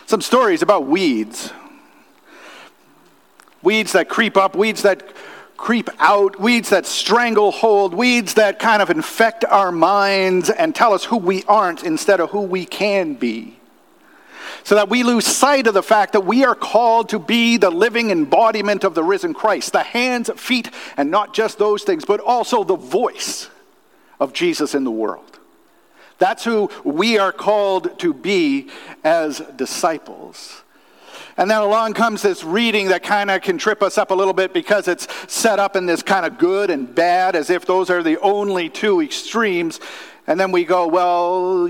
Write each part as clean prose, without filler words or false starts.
some stories about weeds. Weeds that creep up, weeds that creep out, weeds that stranglehold, weeds that kind of infect our minds and tell us who we aren't instead of who we can be. So that we lose sight of the fact that we are called to be the living embodiment of the risen Christ. The hands, feet, and not just those things, but also the voice of Jesus in the world. That's who we are called to be as disciples. And then along comes this reading that kind of can trip us up a little bit because it's set up in this kind of good and bad as if those are the only two extremes. And then we go, well,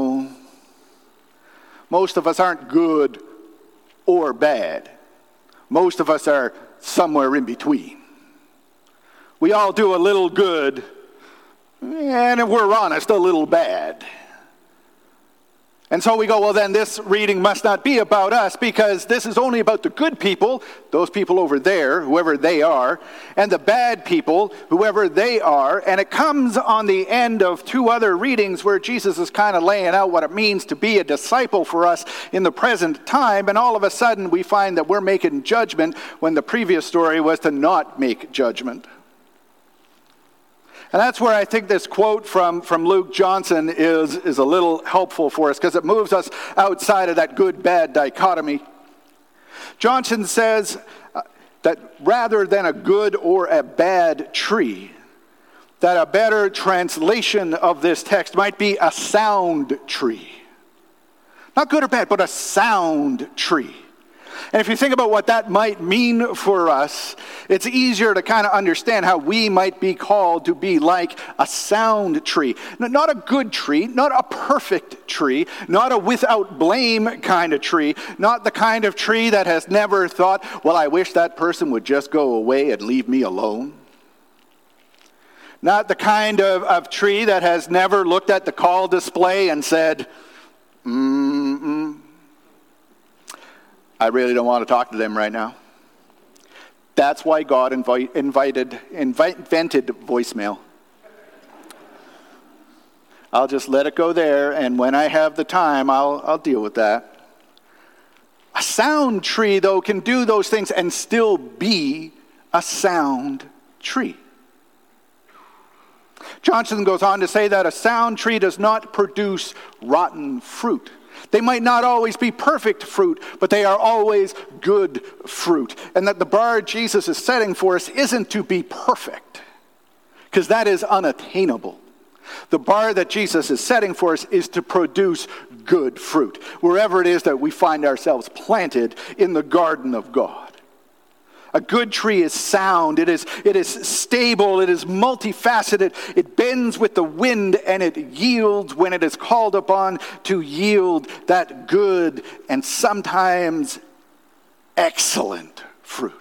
most of us aren't good or bad. Most of us are somewhere in between. We all do a little good, and if we're honest, a little bad. And so we go, well, then this reading must not be about us because this is only about the good people, those people over there, whoever they are, and the bad people, whoever they are. And it comes on the end of two other readings where Jesus is kind of laying out what it means to be a disciple for us in the present time. And all of a sudden we find that we're making judgment when the previous story was to not make judgment. And that's where I think this quote from Luke Johnson is a little helpful for us because it moves us outside of that good-bad dichotomy. Johnson says that rather than a good or a bad tree, that a better translation of this text might be a sound tree. Not good or bad, but a sound tree. And if you think about what that might mean for us, it's easier to kind of understand how we might be called to be like a sound tree. Not a good tree, not a perfect tree, not a without blame kind of tree, not the kind of tree that has never thought, well, I wish that person would just go away and leave me alone. Not the kind of tree that has never looked at the call display and said, I really don't want to talk to them right now. That's why God invented voicemail. I'll just let it go there, and when I have the time, I'll deal with that. A sound tree, though, can do those things and still be a sound tree. Johnson goes on to say that a sound tree does not produce rotten fruit. They might not always be perfect fruit, but they are always good fruit. And that the bar Jesus is setting for us isn't to be perfect, because that is unattainable. The bar that Jesus is setting for us is to produce good fruit, wherever it is that we find ourselves planted in the garden of God. A good tree is sound, it is stable, it is multifaceted, it bends with the wind, and it yields when it is called upon to yield that good and sometimes excellent fruit.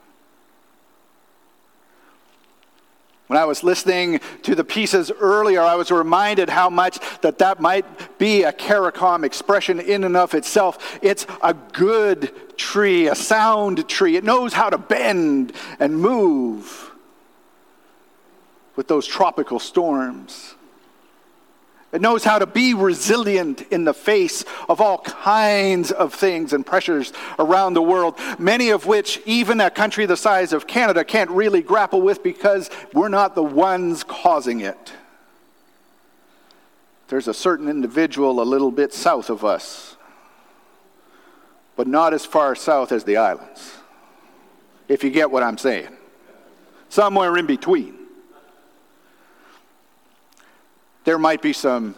When I was listening to the pieces earlier, I was reminded how much that might be a CARICOM expression in and of itself. It's a good tree, a sound tree. It knows how to bend and move with those tropical storms. It knows how to be resilient in the face of all kinds of things and pressures around the world, many of which even a country the size of Canada can't really grapple with because we're not the ones causing it. There's a certain individual a little bit south of us, but not as far south as the islands, if you get what I'm saying. Somewhere in between. There might be some,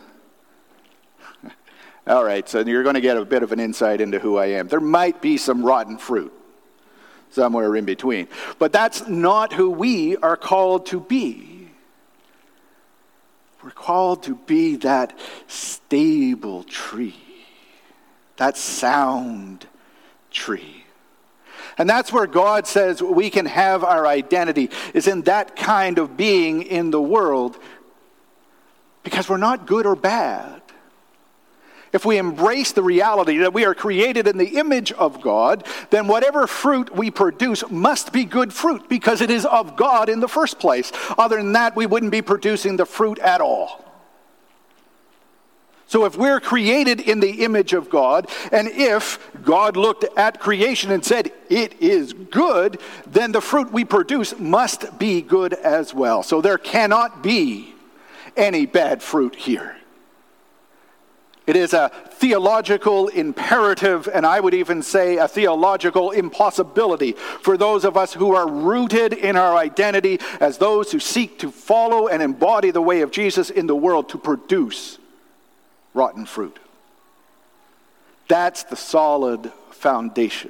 all right, so you're going to get a bit of an insight into who I am. There might be some rotten fruit somewhere in between. But that's not who we are called to be. We're called to be that stable tree, that sound tree. And that's where God says we can have our identity, is in that kind of being in the world. Because we're not good or bad. If we embrace the reality that we are created in the image of God, then whatever fruit we produce must be good fruit because it is of God in the first place. Other than that, we wouldn't be producing the fruit at all. So if we're created in the image of God, and if God looked at creation and said, it is good, then the fruit we produce must be good as well. So there cannot be any bad fruit here. It is a theological imperative, and I would even say a theological impossibility for those of us who are rooted in our identity as those who seek to follow and embody the way of Jesus in the world to produce rotten fruit. That's the solid foundation.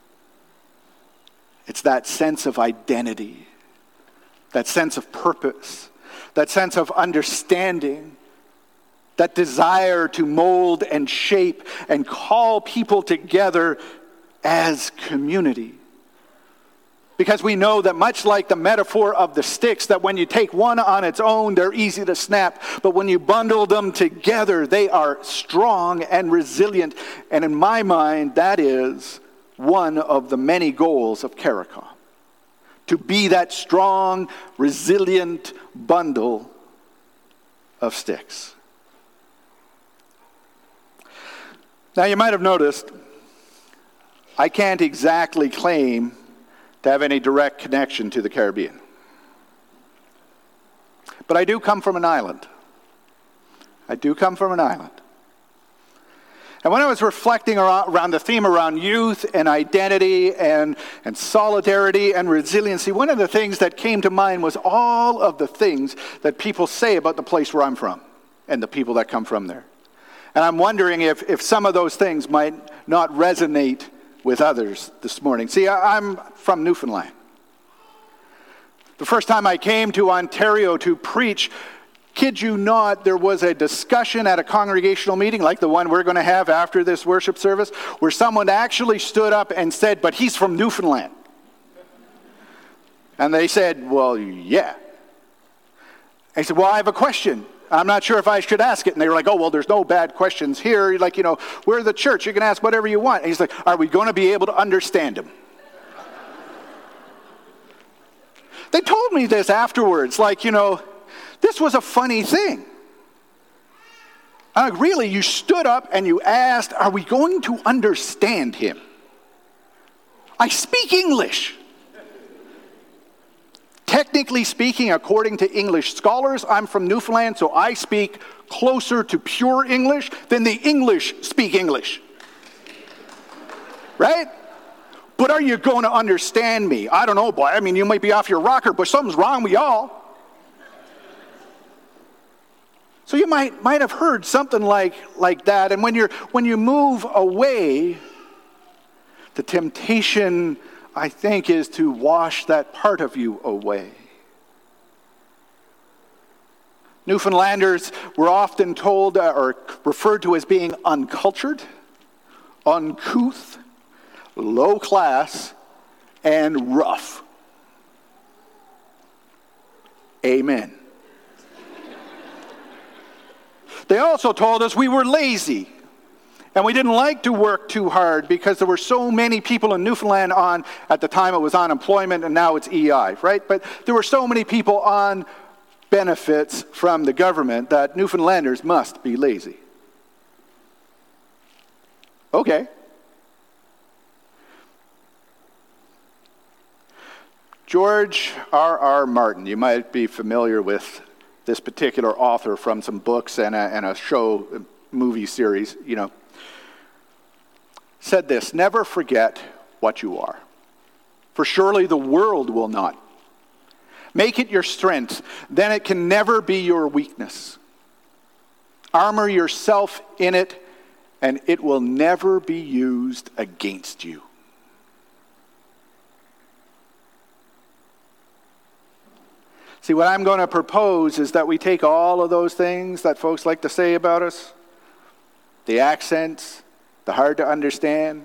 It's that sense of identity, that sense of purpose, that sense of understanding, that desire to mold and shape and call people together as community. Because we know that much like the metaphor of the sticks, that when you take one on its own, they're easy to snap. But when you bundle them together, they are strong and resilient. And in my mind, that is one of the many goals of CARICOM. To be that strong, resilient bundle of sticks. Now you might have noticed, I can't exactly claim to have any direct connection to the Caribbean. But I do come from an island. And when I was reflecting around the theme around youth and identity and solidarity and resiliency, one of the things that came to mind was all of the things that people say about the place where I'm from and the people that come from there. And I'm wondering if some of those things might not resonate with others this morning. See, I'm from Newfoundland. The first time I came to Ontario to preach, kid you not, there was a discussion at a congregational meeting like the one we're going to have after this worship service, where someone actually stood up and said, but he's from Newfoundland. And they said, well, yeah. I said, well, I have a question. I'm not sure if I should ask it. And they were like, oh, well, there's no bad questions here. Like, we're the church. You can ask whatever you want. And he's like, are we going to be able to understand him? They told me this afterwards. Like, this was a funny thing. Really, you stood up and you asked, are we going to understand him? I speak English. Technically speaking, according to English scholars, I'm from Newfoundland, so I speak closer to pure English than the English speak English. Right? But are you going to understand me? I don't know, boy. I mean, you might be off your rocker, but something's wrong with y'all. So you might have heard something like that. And when you move away, the temptation, I think, is to wash that part of you away. Newfoundlanders were often told or referred to as being uncultured, uncouth, low class, and rough. Amen. They also told us we were lazy. And we didn't like to work too hard because there were so many people in Newfoundland at the time it was unemployment and now it's EI, right? But there were so many people on benefits from the government that Newfoundlanders must be lazy. Okay. George R.R. Martin, you might be familiar with this particular author from some books and a show, movie series, said this, never forget what you are, for surely the world will not. Make it your strength, then it can never be your weakness. Armor yourself in it, and it will never be used against you. See, what I'm going to propose is that we take all of those things that folks like to say about us, the accents, the hard to understand.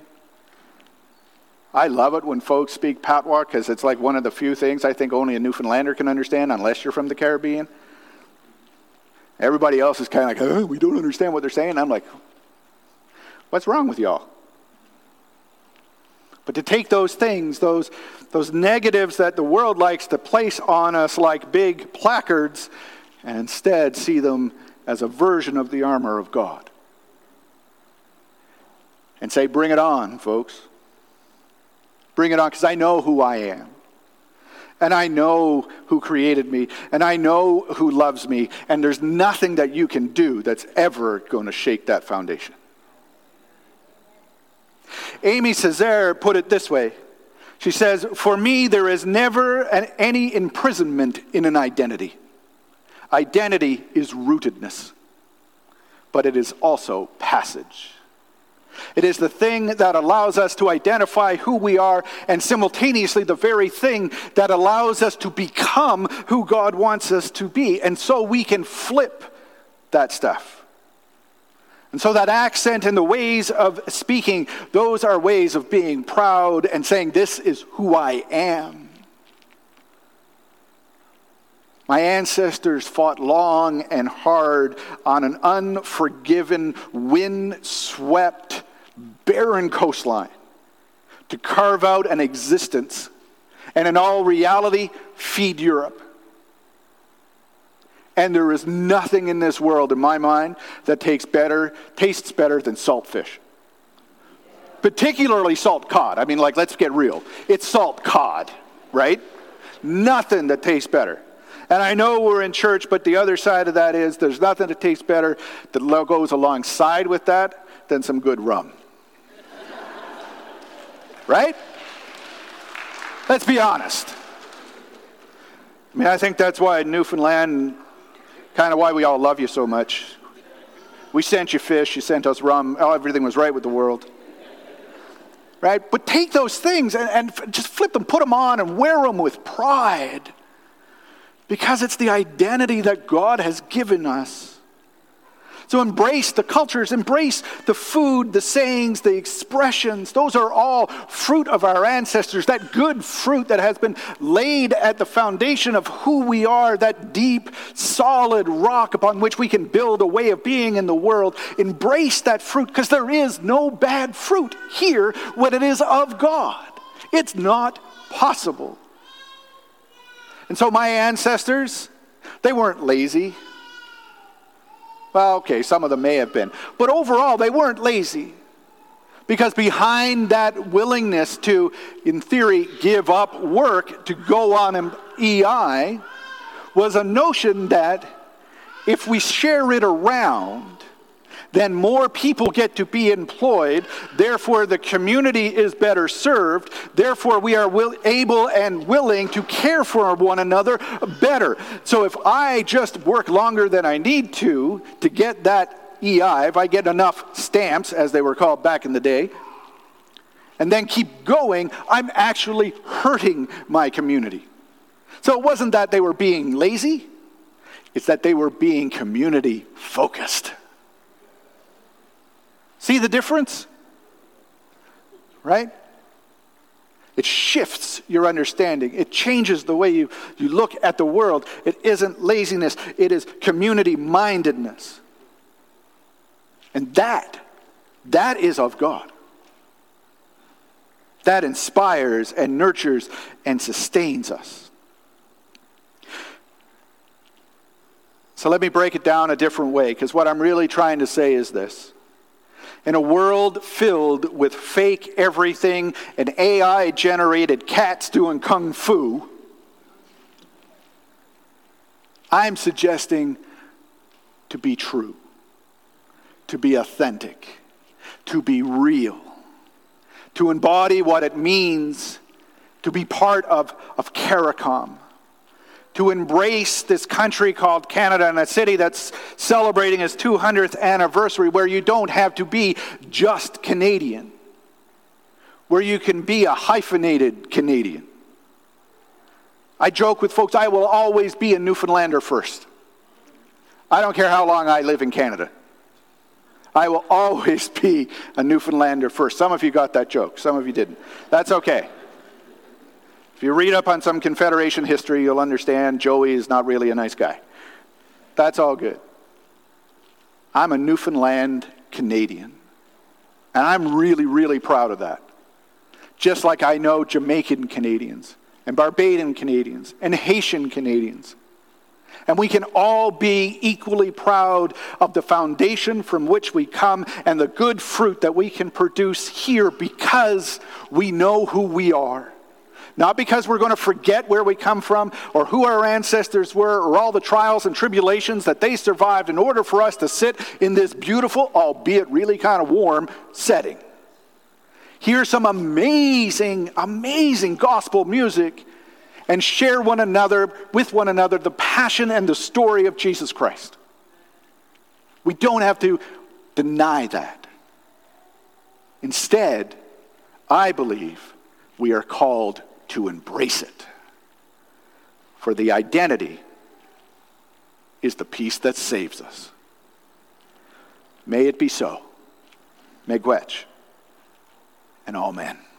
I love it when folks speak patois because it's like one of the few things I think only a Newfoundlander can understand unless you're from the Caribbean. Everybody else is kind of like, oh, we don't understand what they're saying. I'm like, what's wrong with y'all? But to take those things, those negatives that the world likes to place on us like big placards, and instead see them as a version of the armor of God. And say, bring it on, folks. Bring it on, because I know who I am. And I know who created me. And I know who loves me. And there's nothing that you can do that's ever going to shake that foundation. Amy Césaire put it this way. She says, for me, there is never any imprisonment in an identity. Identity is rootedness, but it is also passage. It is the thing that allows us to identify who we are, and simultaneously the very thing that allows us to become who God wants us to be. And so we can flip that stuff. And so that accent and the ways of speaking, those are ways of being proud and saying, this is who I am. My ancestors fought long and hard on an unforgiven, wind-swept, barren coastline to carve out an existence and in all reality, feed Europe. And there is nothing in this world, in my mind, that tastes better than salt fish. Particularly salt cod. I mean, let's get real. It's salt cod, right? Nothing that tastes better. And I know we're in church, but the other side of that is there's nothing that tastes better that goes alongside with that than some good rum. Right? Let's be honest. I mean, I think that's why Newfoundland, kind of why we all love you so much. We sent you fish, you sent us rum, everything was right with the world. Right? But take those things and just flip them, put them on and wear them with pride. Because it's the identity that God has given us. So embrace the cultures, embrace the food, the sayings, the expressions. Those are all fruit of our ancestors, that good fruit that has been laid at the foundation of who we are, that deep, solid rock upon which we can build a way of being in the world. Embrace that fruit, because there is no bad fruit here when it is of God. It's not possible. And so my ancestors, they weren't lazy. Well, okay, some of them may have been. But overall, they weren't lazy. Because behind that willingness to, in theory, give up work to go on an EI was a notion that if we share it around, then more people get to be employed. Therefore, the community is better served. Therefore, we are able and willing to care for one another better. So if I just work longer than I need to get that EI, if I get enough stamps, as they were called back in the day, and then keep going, I'm actually hurting my community. So it wasn't that they were being lazy. It's that they were being community focused. See the difference? Right? It shifts your understanding. It changes the way you look at the world. It isn't laziness. It is community-mindedness. And that is of God. That inspires and nurtures and sustains us. So let me break it down a different way, because what I'm really trying to say is this. In a world filled with fake everything and AI-generated cats doing kung fu, I'm suggesting to be true, to be authentic, to be real, to embody what it means to be part of CARICOM, to embrace this country called Canada and a city that's celebrating its 200th anniversary, where you don't have to be just Canadian, where you can be a hyphenated Canadian. I joke with folks, I will always be a Newfoundlander first. I don't care how long I live in Canada. I will always be a Newfoundlander first. Some of you got that joke, some of you didn't. That's okay. If you read up on some Confederation history, you'll understand Joey is not really a nice guy. That's all good. I'm a Newfoundland Canadian. And I'm really, really proud of that. Just like I know Jamaican Canadians and Barbadian Canadians and Haitian Canadians. And we can all be equally proud of the foundation from which we come and the good fruit that we can produce here because we know who we are. Not because we're going to forget where we come from or who our ancestors were or all the trials and tribulations that they survived in order for us to sit in this beautiful, albeit really kind of warm, setting. Hear some amazing, amazing gospel music and share with one another the passion and the story of Jesus Christ. We don't have to deny that. Instead, I believe we are called to embrace it. For the identity is the peace that saves us. May it be so. Megwetch and amen.